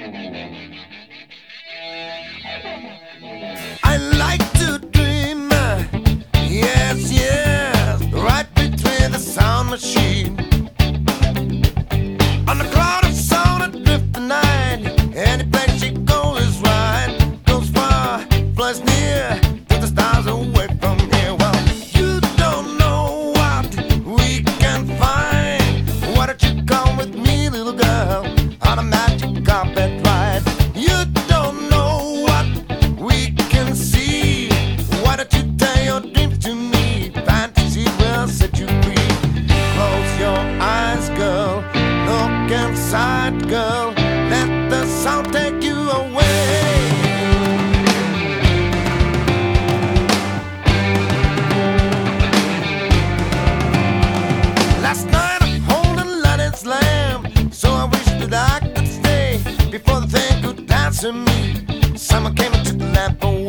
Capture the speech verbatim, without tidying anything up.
I like to dream, uh, yes, yes, right between the sound machine. On the cloud of sound adrift the night, any place she goes is right, goes far, flies near, to the stars away from here. Well, you don't know what we can find. Why don't you come with me, little girl, on a magic carpet ride? You don't know what we can see. Why don't you tell your dreams to me? Fantasy will set you free. Close your eyes, girl. Look inside, girl. Let the sound take you away. Last night I hold and let it slam, so I wish that I could stay before the thing could dance to me. Someone came and took the lamp away.